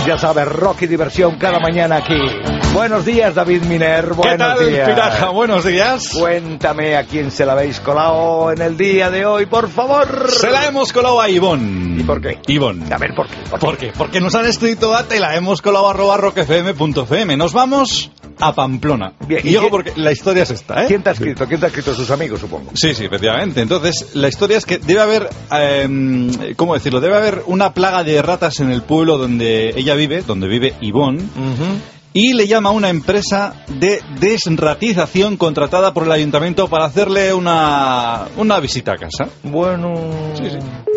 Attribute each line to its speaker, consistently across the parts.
Speaker 1: Ya sabes, rock y diversión cada mañana aquí. Buenos días, David Miner. Buenos días.
Speaker 2: Piraja? Buenos días.
Speaker 1: Cuéntame a quién se la habéis colado en el día de hoy, por favor.
Speaker 2: Se la hemos colado a Ivonne.
Speaker 1: ¿Y por qué?
Speaker 2: Ivonne.
Speaker 1: A ver, ¿por qué?
Speaker 2: ¿Por qué? Porque nos han escrito a te la hemos colado @rockfm.fm. Nos vamos a Pamplona.
Speaker 1: Bien,
Speaker 2: y ojo, porque la historia es esta, ¿eh?
Speaker 1: ¿Quién te ha escrito? ¿Quién te ha escrito? Sus amigos, supongo.
Speaker 2: Sí, efectivamente. Entonces, la historia es que debe haber, ¿cómo decirlo? Debe haber una plaga de ratas en el pueblo donde ella vive, donde vive Ivonne. Y le llama a una empresa de desratización contratada por el ayuntamiento para hacerle una visita a casa.
Speaker 1: Bueno...
Speaker 2: Sí.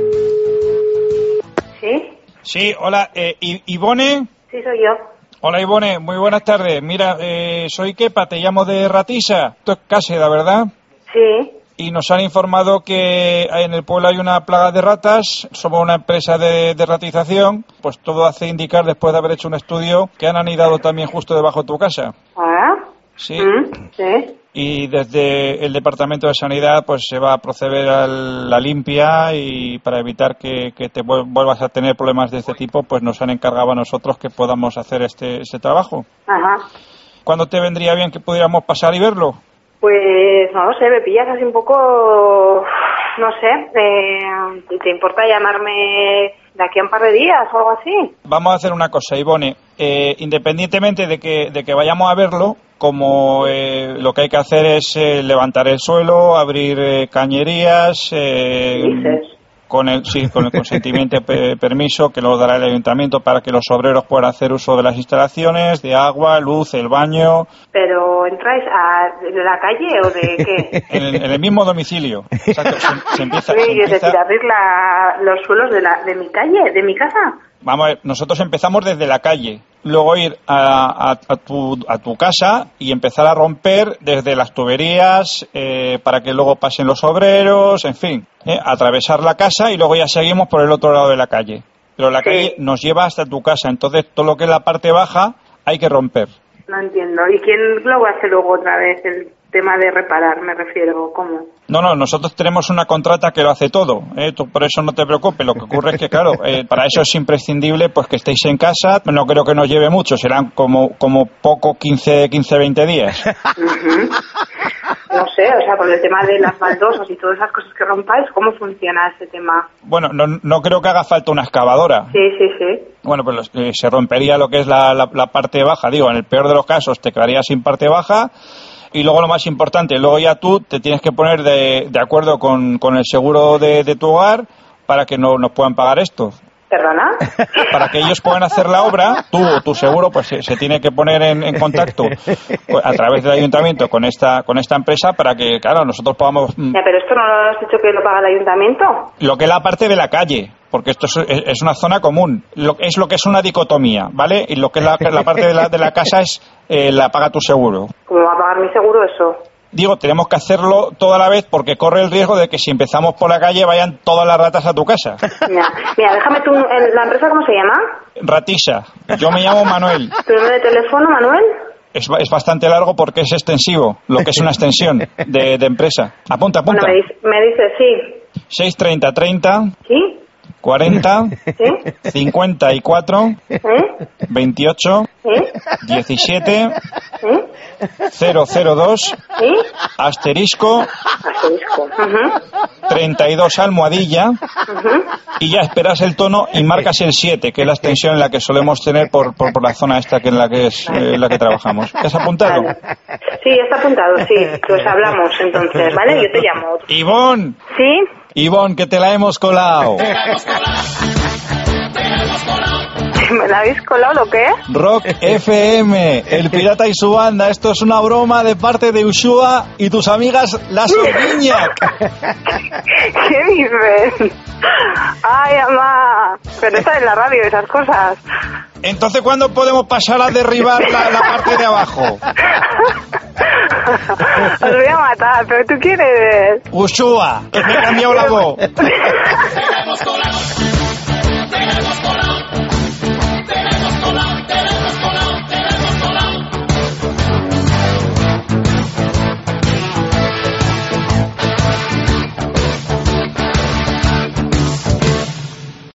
Speaker 3: ¿Sí?
Speaker 4: Sí, hola, Ivone.
Speaker 3: Sí, soy yo.
Speaker 4: Hola, Ivone, muy buenas tardes. Mira, soy Kepa, te llamo de Ratisa. Esto es Cáseda, ¿verdad?
Speaker 3: Sí.
Speaker 4: Y nos han informado que en el pueblo hay una plaga de ratas. Somos una empresa de ratización. Pues todo hace indicar, después de haber hecho un estudio, que han anidado también justo debajo de tu casa.
Speaker 3: ¿Ah?
Speaker 4: Sí.
Speaker 3: Sí.
Speaker 4: Y desde el Departamento de Sanidad pues se va a proceder a la limpia, y para evitar que te vuelvas a tener problemas de este tipo, pues nos han encargado a nosotros que podamos hacer este trabajo.
Speaker 3: Ajá.
Speaker 4: ¿Cuándo te vendría bien que pudiéramos pasar y verlo?
Speaker 3: Pues no sé, me pillas así un poco, no sé, ¿te importa llamarme de aquí a un par de días o algo así?
Speaker 4: Vamos a hacer una cosa, Ivone, independientemente de que vayamos a verlo, como lo que hay que hacer es levantar el suelo, abrir cañerías, con el consentimiento permiso que lo dará el ayuntamiento para que los obreros puedan hacer uso de las instalaciones, de agua, luz, el baño.
Speaker 3: ¿Pero entráis de la calle o de qué?
Speaker 4: En el mismo domicilio. Exacto, se empieza...
Speaker 3: Es decir, abrir los suelos de mi calle, de mi casa.
Speaker 4: Vamos a ver, nosotros empezamos desde la calle, luego ir a tu casa y empezar a romper desde las tuberías para que luego pasen los obreros, en fin, atravesar la casa y luego ya seguimos por el otro lado de la calle. Pero la calle nos lleva hasta tu casa, entonces todo lo que es la parte baja hay que romper.
Speaker 3: No entiendo. ¿Y quién lo hace luego otra vez el tema de reparar, me refiero? ¿Cómo?
Speaker 4: No, nosotros tenemos una contrata que lo hace todo, tú por eso no te preocupes. Lo que ocurre es que, claro, para eso es imprescindible pues que estéis en casa. No creo que nos lleve mucho, serán como poco 15, 20 días.
Speaker 3: No sé, o sea, por el tema de las baldosas y todas esas cosas que rompáis, ¿cómo funciona ese tema?
Speaker 4: Bueno, no creo que haga falta una excavadora.
Speaker 3: Sí.
Speaker 4: Bueno, pues se rompería lo que es la parte baja. Digo, en el peor de los casos te quedarías sin parte baja. Y luego lo más importante, luego ya tú te tienes que poner de acuerdo con el seguro de tu hogar para que no nos puedan pagar esto.
Speaker 3: ¿Perdona?
Speaker 4: Para que ellos puedan hacer la obra, tu seguro pues se tiene que poner en contacto a través del ayuntamiento con esta empresa para que, claro, nosotros podamos...
Speaker 3: Ya, pero esto no lo has dicho que lo paga el ayuntamiento.
Speaker 4: Lo que es la parte de la calle, porque esto es una zona común, es lo que es una dicotomía, ¿vale? Y lo que es la parte de la casa es la paga tu seguro.
Speaker 3: ¿Cómo va a pagar mi seguro eso?
Speaker 4: Digo, tenemos que hacerlo toda la vez porque corre el riesgo de que si empezamos por la calle vayan todas las ratas a tu casa.
Speaker 3: Mira, déjame tú, ¿la empresa cómo se llama?
Speaker 4: Ratisa. Yo me llamo Manuel.
Speaker 3: ¿Tu número de teléfono, Manuel?
Speaker 4: Es bastante largo porque es extensivo, lo que es una extensión de empresa. Apunta.
Speaker 3: Bueno, me dice sí.
Speaker 4: 630
Speaker 3: ¿Sí?
Speaker 4: 40
Speaker 3: ¿Sí?
Speaker 4: 54 28 17 002 asterisco 32 almohadilla y ya esperas el tono y marcas el 7, que es la extensión en la que solemos tener por la zona esta que en la que es la que trabajamos. ¿Has apuntado?
Speaker 3: Vale. Sí, está apuntado, sí. Pues hablamos entonces, ¿vale? Yo te llamo.
Speaker 4: Ivonne.
Speaker 3: ¿Sí?
Speaker 4: Ivonne, que te la hemos colado.
Speaker 3: ¿Me la habéis colado o qué?
Speaker 4: Rock FM, el pirata y su banda. Esto es una broma de parte de Ushua y tus amigas las Orguiñac.
Speaker 3: ¿Qué dices? Ay, mamá. Pero está en la radio esas cosas.
Speaker 4: Entonces, ¿cuándo podemos pasar a derribar la parte de abajo?
Speaker 3: Os voy a matar, pero ¿tú quién eres?
Speaker 4: Ushua, que me he cambiado la voz.